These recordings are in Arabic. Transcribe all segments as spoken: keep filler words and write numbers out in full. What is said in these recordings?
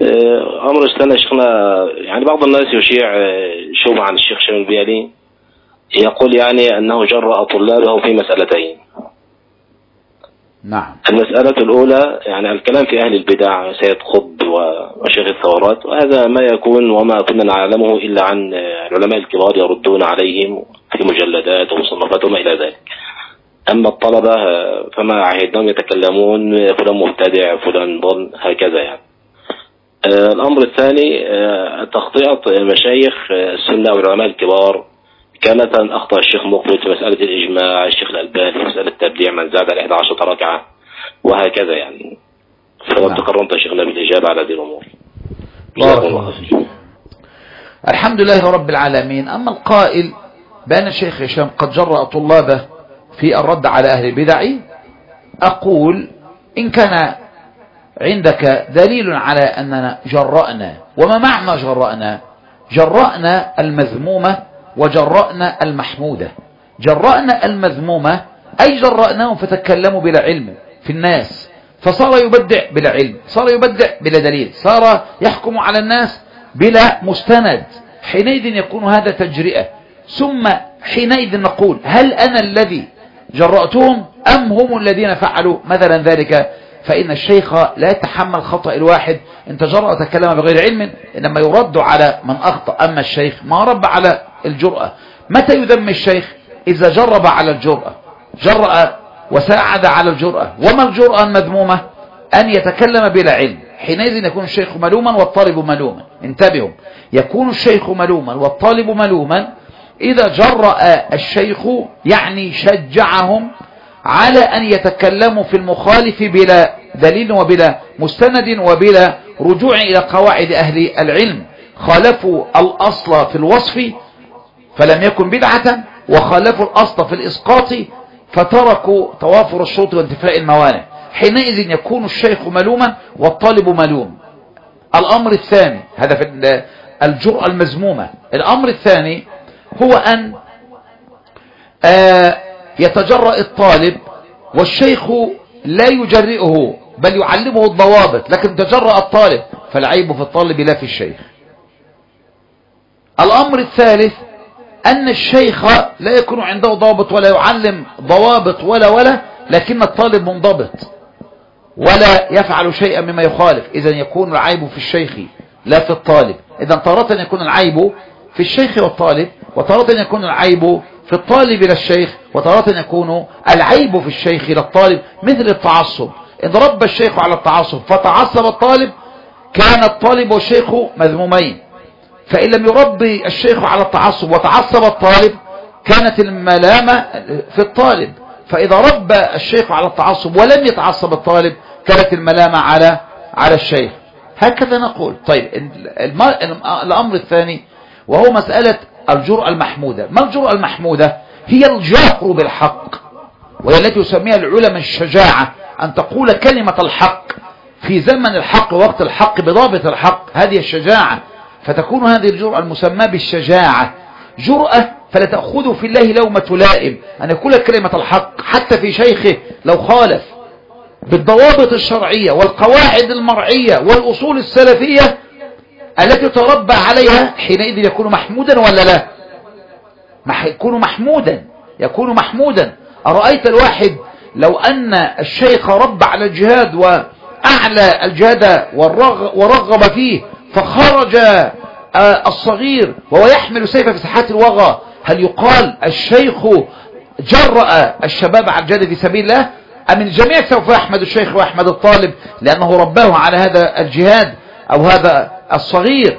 أمر السنة شيخنا، يعني بعض الناس يشيع شبهة عن الشيخ شامل البيالي، يقول يعني أنه جرأ طلابه في مسألتين. نعم. المسألة الأولى يعني الكلام في أهل البدع، سيد قطب وشيخ الثورات، وهذا ما يكون وما كنا نعلمه إلا عن العلماء الكبار يردون عليهم في مجلدات ومصنفات وما إلى ذلك. أما الطلبة فما عهدناهم يتكلمون فلان مبتدع فلان ضل هكذا يعني. الأمر الثاني تخطئة مشايخ السنة والعلماء الكبار، كما أخطأ الشيخ مقبل في مسألة الإجماع، الشيخ الألباني في مسألة التبديع من زاد على إحدى عشرة ركعة وهكذا يعني. فقد تكرمت شيخنا بالإجابة على هذه الأمور. الحمد لله رب العالمين. أما القائل بأن الشيخ هشام قد جرأ طلابه في الرد على أهل البدع، أقول إن كان عندك دليل على أننا جرأنا، وما معنى جرأنا؟ جرأنا المذمومة وجرأنا المحمودة. جرأنا المذمومة أي جرأناهم فتكلموا بلا علم في الناس، فصار يبدع بلا علم، صار يبدع بلا دليل، صار يحكم على الناس بلا مستند. حينئذ يكون هذا تجرئة. ثم حينئذ نقول هل أنا الذي جرأتهم أم هم الذين فعلوا مثلا ذلك؟ فإن الشيخ لا يتحمل خطأ الواحد إن تجرأ تكلم بغير علم، إنما يرد على من أخطأ. أما الشيخ ما رب على الجرأة. متى يذم الشيخ؟ إذا جرب على الجرأة، جرأ وساعد على الجرأة. وما الجرأة المذمومة؟ أن يتكلم بلا علم. حينئذ يكون الشيخ ملوما والطالب ملوما. انتبهوا، يكون الشيخ ملوما والطالب ملوما إذا جرأ الشيخ، يعني شجعهم على أن يتكلموا في المخالف بلا دليل وبلا مستند وبلا رجوع إلى قواعد أهل العلم. خالفوا الأصل في الوصف فلم يكن بدعة، وخالفوا الأصل في الإسقاط فتركوا توافر الشروط وانتفاء الموانع. حينئذ يكون الشيخ ملوما والطالب ملوم. الأمر الثاني، هذا في الجرأة المذمومة. الأمر الثاني هو أن آه يتجرأ الطالب والشيخ لا يجرئه بل يعلمه الضوابط، لكن تجرأ الطالب فالعيب في الطالب لا في الشيخ. الأمر الثالث أن الشيخ لا يكون عنده ضوابط ولا يعلم ضوابط ولا ولا لكن الطالب منضبط ولا يفعل شيئا مما يخالف. إذن يكون العيب في الشيخ لا في الطالب. إذن تارة يكون العيب في الشيخ والطالب، وتارة يكون العيب في الطالب إلى الشيخ، وتارة يكون العيب في الشيخ إلى الطالب. مثل التعصب، إن رب الشيخ على التعصب فتعصب الطالب كان الطالب والشيخ مذمومين. فإن لم يربي الشيخ على التعصب وتعصب الطالب كانت الملامة في الطالب. فإذا ربى الشيخ على التعصب ولم يتعصب الطالب كانت الملامة على على الشيخ. هكذا نقول. طيب الأمر الثاني وهو مسألة الجرأة المحمودة. ما الجرأة المحمودة؟ هي الجهر بالحق، وهي التي يسميها العلماء الشجاعة، أن تقول كلمة الحق في زمن الحق ووقت الحق بضابط الحق. هذه الشجاعة، فتكون هذه الجرأة المسمى بالشجاعة جرأة فلا تأخذ في الله لومة لائم، أن يقول كلمة الحق حتى في شيخه لو خالف بالضوابط الشرعية والقواعد المرعية والأصول السلفية التي تربى عليها. حينئذ يكون محمودا ولا لا؟ يكون محمودا، يكون محمودا. أرأيت الواحد لو أن الشيخ رب على الجهاد وأعلى الجهاد ورغب فيه فخرج الصغير وهو يحمل سيفه في ساحات الوغى، هل يقال الشيخ جرأ الشباب على الجهاد في سبيل الله؟ أم الجميع سوف يحمد الشيخ ويحمد الطالب لأنه رباه على هذا الجهاد أو هذا الصغير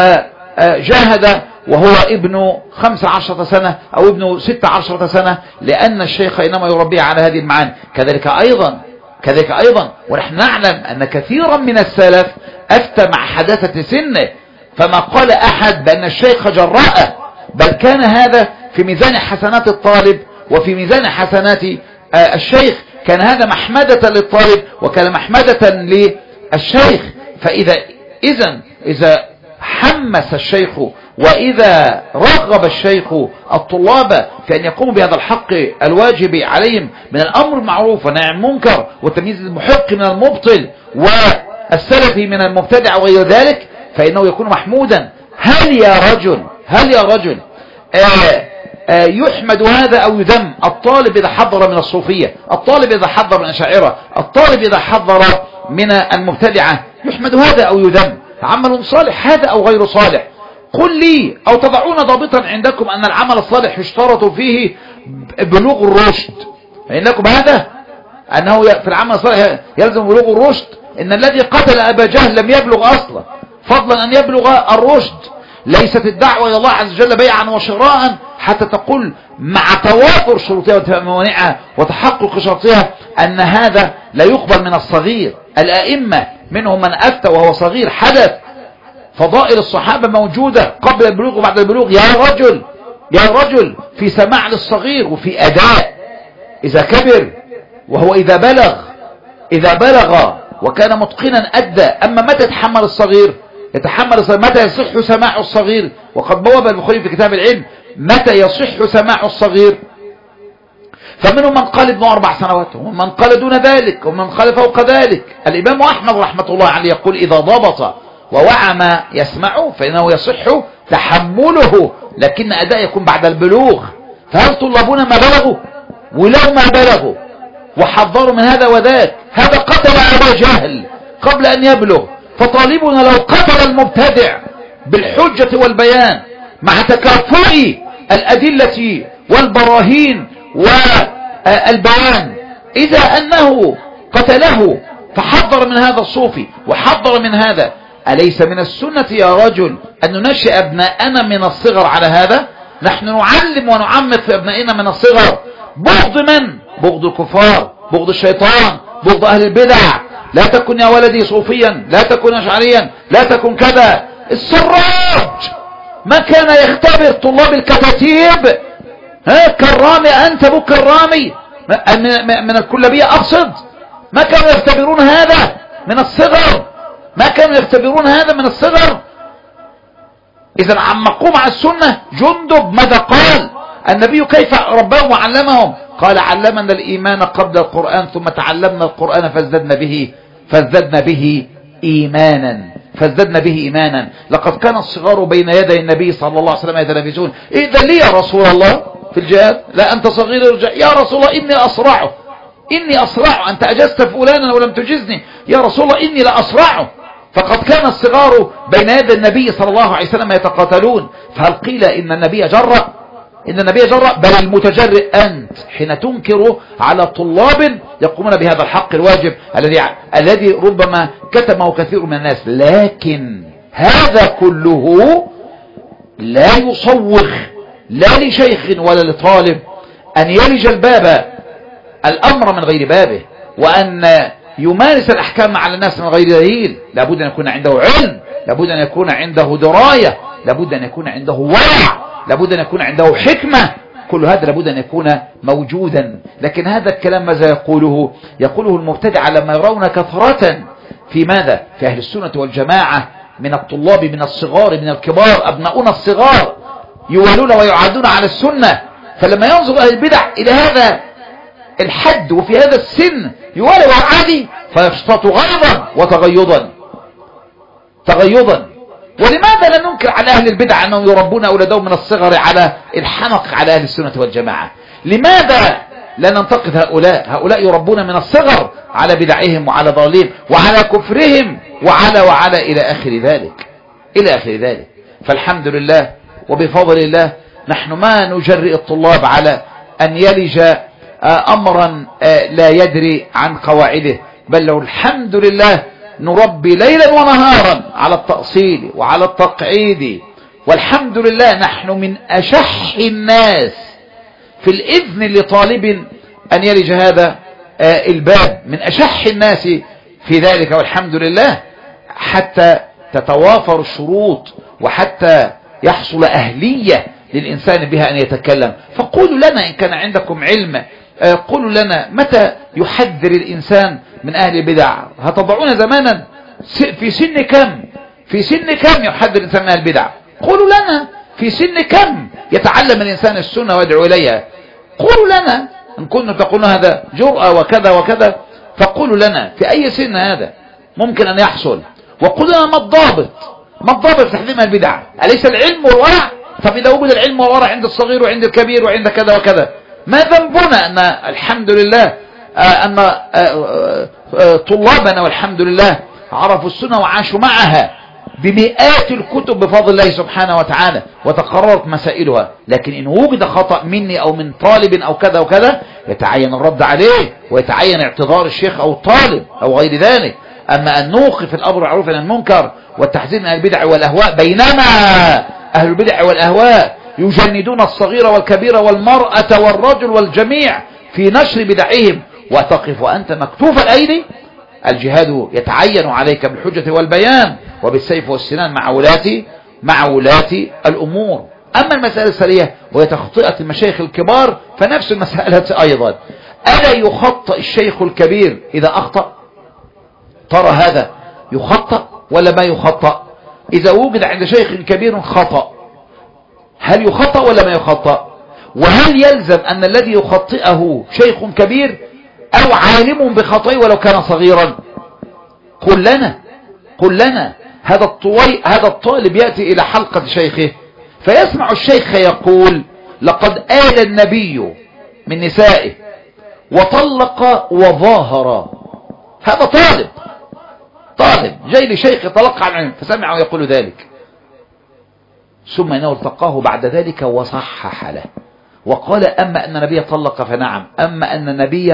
فجاهد وهو ابن خمس عشرة سنة أو ابن ست عشرة سنة، لأن الشيخ إنما يربيه على هذه المعاني. كذلك أيضا كذلك أيضا ونحن نعلم أن كثيرا من السلف أفتى مع حداثة سنه، فما قال أحد بأن الشيخ جرأه، بل كان هذا في ميزان حسنات الطالب وفي ميزان حسنات الشيخ. كان هذا محمدة للطالب وكان محمدة للشيخ. فإذا إذن إذا حمس الشيخ وإذا رغب الشيخ الطلاب في أن يقوموا بهذا الحق الواجب عليهم من الأمر المعروف والنهي عن المنكر والتمييز المحق من المبطل السلفي من المبتدع وغير ذلك فإنه يكون محمودا. هل يا رجل هل يا رجل آآ آآ يحمد هذا أو يذم؟ الطالب إذا حضر من الصوفية، الطالب إذا حضر من الأشاعرة، الطالب إذا حضر من المبتدعة، يحمد هذا أو يذم؟ عمل صالح هذا أو غير صالح؟ قل لي، أو تضعون ضابطا عندكم أن العمل الصالح يشترط فيه بلوغ الرشد، فإنكم هذا أنه في العمل الصالح يلزم بلوغ الرشد. إن الذي قتل أبا جهل لم يبلغ أصلا، فضلا أن يبلغ الرشد. ليست الدعوة إلى الله عز وجل بيعا وشراء حتى تقول مع توافر شروطها وموانعها وتحقق شرطها أن هذا لا يقبل من الصغير. الأئمة منهم من أفتى وهو صغير، حدث. فضائل الصحابة موجودة قبل البلوغ وبعد البلوغ. يا رجل يا رجل في سماع للصغير وفي أداء إذا كبر، وهو إذا بلغ إذا بلغ وكان متقنا أدى. أما متى يتحمل الصغير؟ يتحمل الصغير متى يصح سماع الصغير؟ وقد بواب البخاري في كتاب العلم متى يصح سماع الصغير. فمنهم من قال ابن أربع سنوات، ومن قال دون ذلك، ومن قال فوق ذلك. الإمام أحمد رحمة الله عليه يقول إذا ضبط ووعى ما يسمعه فإنه يصح تحمله، لكن أداء يكون بعد البلوغ. فهل طلابنا ما بلغوا؟ ولو ما بلغوا وحضروا من هذا وذاك، هذا قتل أبا جهل قبل أن يبلغ. فطالبنا لو قتل المبتدع بالحجة والبيان مع تكافؤ الأدلة والبراهين والبيان، إذا أنه قتله فحضر من هذا الصوفي وحضر من هذا، أليس من السنة يا رجل أن ننشئ أبناءنا من الصغر على هذا؟ نحن نعلم ونعمق في أبنائنا من الصغر بغض من؟ بغض الكفار، بغض الشيطان، بغض أهل البدع. لا تكن يا ولدي صوفيا، لا تكن أشعريا، لا تكن كذا. السراج ما كان يختبر طلاب الكتاتيب؟ ها كرامي أنت أبو كرامي من الكلابية أقصد، ما كانوا يختبرون هذا من الصغر؟ ما كانوا يختبرون هذا من الصغر؟ إذا عمقوا مع السنة. جندب ماذا قال؟ النبي كيف ربهم وعلمهم؟ قال علمنا الإيمان قبل القرآن ثم تعلمنا القرآن فازددنا به فازددنا به إيمانا فازددنا به إيمانا. لقد كان الصغار بين يدي النبي صلى الله عليه وسلم يتنافسون. إذا لي يا رسول الله في الجهاد؟ لا أنت صغير ارجع. يا رسول الله إني أصرعه إني أصرعه أنت أجزت فلانا ولم تجزني. يا رسول الله إني لا أصرعه. فقد كان الصغار بين يدي النبي صلى الله عليه وسلم يتقاتلون. فهل قيل إن النبي جرأ؟ إن النبي جرأ؟ بل المتجرئ أنت حين تنكر على طلاب يقومون بهذا الحق الواجب الذي الذي ربما كتمه كثير من الناس. لكن هذا كله لا يصوغ لا لشيخ ولا لطالب أن يلج الباب الأمر من غير بابه، وأن يمارس الأحكام على الناس من غير دليل. لابد أن يكون عنده علم، لابد أن يكون عنده دراية، لابد أن يكون عنده ورع، لابد أن يكون عنده حكمة. كل هذا لابد أن يكون موجودا. لكن هذا الكلام ماذا يقوله؟ يقوله المبتدع لما يرون كثرة في ماذا؟ في أهل السنة والجماعة من الطلاب من الصغار من الكبار. أبناؤنا الصغار يولون ويعادون على السنة. فلما ينظر أهل البدع إلى هذا الحد وفي هذا السن يولي ويعادي فيشتط غيظا وتغيظا تغيظا. ولماذا لا ننكر على أهل البدع أنهم يربون أولادهم من الصغر على الحنق على أهل السنة والجماعة؟ لماذا لا ننتقد هؤلاء؟ هؤلاء يربون من الصغر على بدعهم وعلى ضلالهم وعلى كفرهم وعلى وعلى إلى آخر ذلك إلى آخر ذلك. فالحمد لله وبفضل الله نحن ما نجرئ الطلاب على أن يلج أمرا لا يدري عن قواعده، بل لو الحمد لله نربي ليلا ونهارا على التأصيل وعلى التقعيد. والحمد لله نحن من أشح الناس في الإذن لطالب أن يلج هذا الباب، من أشح الناس في ذلك. والحمد لله حتى تتوافر الشروط وحتى يحصل أهلية للإنسان بها أن يتكلم. فقولوا لنا إن كان عندكم علم، قولوا لنا متى يحذر الإنسان من أهل البدع. هتضعون زمانا في سن كم في سن كم يحذر الإنسان من أهل البدع؟ قولوا لنا في سن كم يتعلم الإنسان السنة ويدعو إليها. قولوا لنا إن كنتم تقولون هذا جرأة وكذا وكذا، فقولوا لنا في أي سن هذا. ممكن أن يحصل. وقلنا ما الضابط ما الضابط في تحذير من البدع؟ أليس العلم والورع؟ طب إذا وجد العلم والورع عند الصغير وعند الكبير وعند كذا وكذا، ما ذنبنا أن الحمد لله أن طلابنا والحمد لله عرفوا السنة وعاشوا معها بمئات الكتب بفضل الله سبحانه وتعالى وتقررت مسائلها. لكن إن وجد خطأ مني أو من طالب أو كذا وكذا يتعين الرد عليه ويتعين اعتذار الشيخ أو الطالب أو غير ذلك. أما أن نوقف الأمر بالمعروف عن المنكر والتحذير من البدع والأهواء، بينما أهل البدع والأهواء يجندون الصغير والكبير والمرأة والرجل والجميع في نشر بدعهم، وتقف وأنت مكتوف الأيدي، الجهاد يتعين عليك بالحجة والبيان وبالسيف والسنان مع ولاة مع ولاة الأمور. أما المسألة السرية وهي تخطئة المشايخ الكبار فنفس المسألة أيضا. ألا يخطئ الشيخ الكبير إذا أخطأ؟ ترى هذا يخطأ ولا ما يخطأ؟ إذا وجد عند شيخ كبير خطأ هل يخطأ ولا ما يخطأ؟ وهل يلزم أن الذي يخطئه شيخ كبير أو عالم بخطئه ولو كان صغيرا؟ قل لنا قل لنا هذا الطوي هذا الطالب يأتي إلى حلقة شيخه فيسمع الشيخ يقول لقد آل النبي من نسائه وطلق وظاهر. هذا طالب طالب جاي لشيخ يتلقى عن علم فسمعه يقول ذلك، ثم انه التقاه بعد ذلك وصحح له وقال أما أن النبي طلق فنعم، أما أن النبي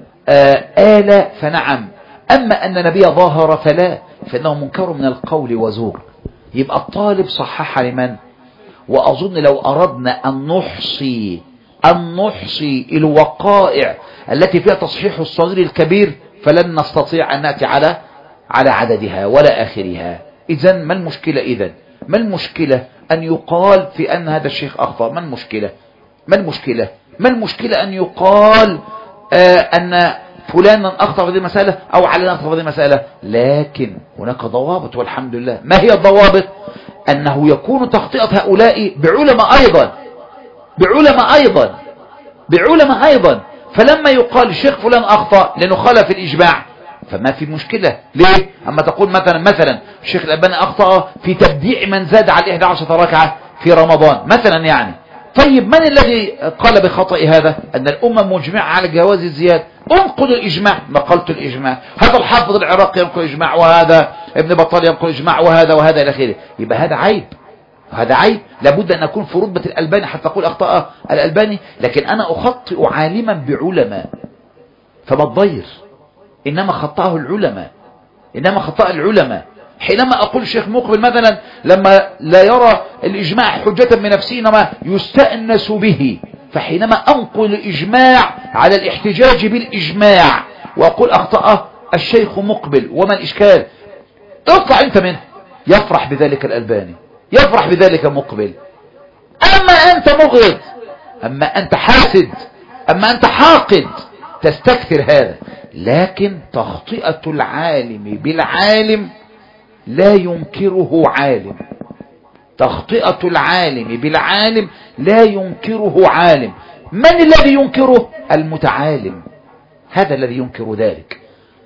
آل فنعم، أما أن النبي ظاهر فلا، فإنه منكر من القول وزور. يبقى الطالب صحح لمن؟ وأظن لو أردنا أن نحصي أن نحصي الوقائع التي فيها تصحيح الصغير الكبير فلن نستطيع أن نأتي على على عددها ولا آخرها. إذن ما المشكلة؟ إذن ما المشكلة أن يقال في أن هذا الشيخ أخطأ؟ ما المشكلة؟ ما المشكلة؟ ما المشكلة أن يقال آه أن فلانا أخطأ في هذه المسألة أو علنا أخطأ في هذه المسألة؟ لكن هناك ضوابط والحمد لله. ما هي الضوابط؟ أنه يكون تخطئة هؤلاء بعلماء أيضا بعلماء أيضا بعلماء أيضا فلما يقال الشيخ فلان أخطأ لأنه خالف الإجماع فما في مشكلة. ليه؟ أما تقول مثلا مثلا الشيخ الألباني أخطأ في تبديع من زاد على إحدى عشرة ركعة في رمضان مثلا يعني. طيب من الذي قال بخطأ هذا؟ أن الأمة مجمعة على جواز الزيادة. انقل الإجماع. نقلت الإجماع. هذا الحافظ العراقي ينقل إجماع وهذا ابن بطال ينقل إجماع وهذا وهذا إلى آخره. يبقى هذا عيب هذا عيب. لابد أن أكون في رتبة الألباني حتى أقول أخطأ الألباني. لكن أنا أخطئ عالما بعلماء فما الضير؟ إنما خطأه العلماء إنما خطأ العلماء. حينما أقول الشيخ مقبل مثلا لما لا يرى الإجماع حجة من نفسه إنما يستأنس به، فحينما أنقل الإجماع على الاحتجاج بالإجماع وأقول أخطأ الشيخ مقبل وما الإشكال؟ اطلع أنت منه. يفرح بذلك الألباني يفرح بذلك مقبل. أما أنت مغرض، أما أنت حاسد، أما أنت حاقد تستكثر هذا. لكن تخطئة العالم بالعالم لا ينكره عالم تخطئة العالم بالعالم لا ينكره عالم. من الذي ينكره؟ المتعالم. هذا الذي ينكر ذلك.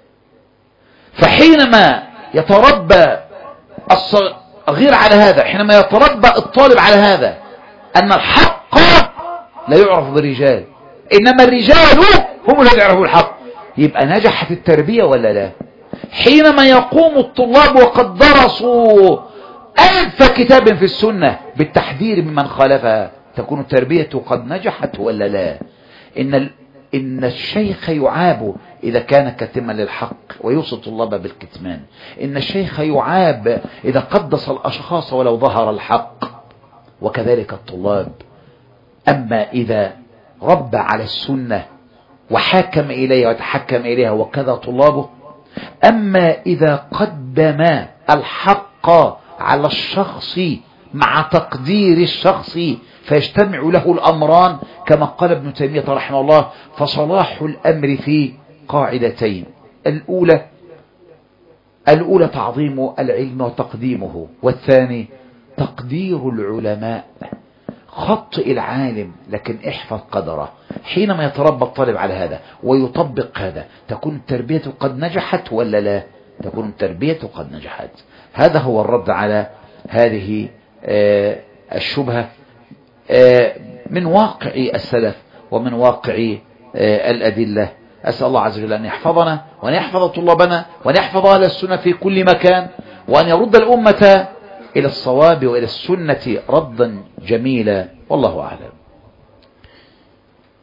فحينما يتربى الصغير على هذا، حينما يتربى الطالب على هذا أن الحق لا يعرف بالرجال إنما الرجال هم الذين يعرفوا الحق، يبقى نجحت التربية ولا لا؟ حينما يقوم الطلاب وقد درسوا ألف كتاب في السنة بالتحذير ممن خالفها تكون التربية قد نجحت ولا لا؟ إن إن الشيخ يعاب إذا كان كاتما للحق ويوصي الطلاب بالكتمان. إن الشيخ يعاب إذا قدس الأشخاص ولو ظهر الحق، وكذلك الطلاب. أما إذا ربى على السنة وحاكم إليها وتحكم إليها وكذا طلابه. أما إذا قدم الحق على الشخص مع تقدير الشخص فيجتمع له الأمران كما قال ابن تيمية رحمه الله: فصلاح الأمر في قاعدتين، الأولى الأولى تعظيم العلم وتقديمه، والثاني تقدير العلماء. خطئ العالم لكن احفظ قدره. حينما يتربى الطالب على هذا ويطبق هذا تكون التربية قد نجحت ولا لا؟ تكون التربية قد نجحت. هذا هو الرد على هذه الشبهة من واقع السلف ومن واقع الأدلة. أسأل الله عز وجل أن يحفظنا وأن يحفظ طلابنا وأن يحفظ أهل السنة في كل مكان، وأن يرد الأمة إلى الصواب وإلى السنة ردا جميلا، والله أعلم.